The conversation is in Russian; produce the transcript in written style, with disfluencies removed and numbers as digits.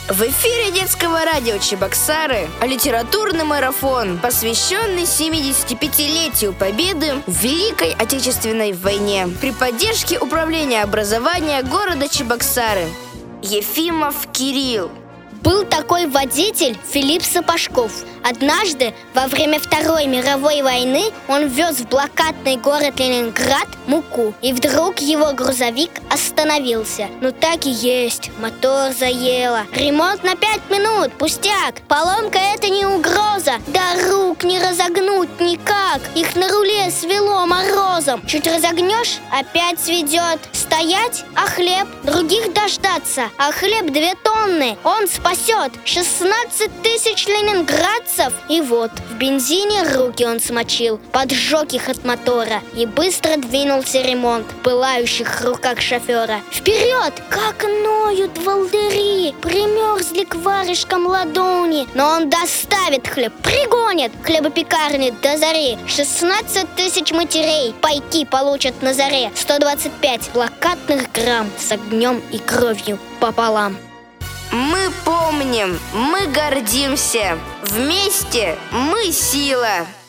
В эфире детского радио Чебоксары литературный марафон, посвященный 75-летию победы в Великой Отечественной войне при поддержке Управления образования города Чебоксары. Ефимов Кирилл. Был такой водитель Филипп Сапожков. Однажды, во время Второй мировой войны, он вез в блокадный город Ленинград муку. И вдруг его грузовик остановился. Ну так и есть, мотор заело. Ремонт на 5 минут, пустяк. Поломка — это не угроза. Да рук не разогнуть никак. Их на руле свело морозом. Чуть разогнешь — опять сведет. Стоять, а хлеб? Других дождаться. А хлеб 2 тонны. Он спасет 16 тысяч ленинградцев. И вот, в бензине руки он смочил, поджег их от мотора. И быстро двинулся ремонт в пылающих руках шофера. Вперед! Как ноют волдыри! Примерзли к варежкам ладони. Но он доставит хлеб, пригонит хлебопекарни до зари. 16 тысяч матерей пайки получат на заре. 125 блокадных грамм с огнем и кровью пополам. Мы помним, мы гордимся. Вместе мы сила.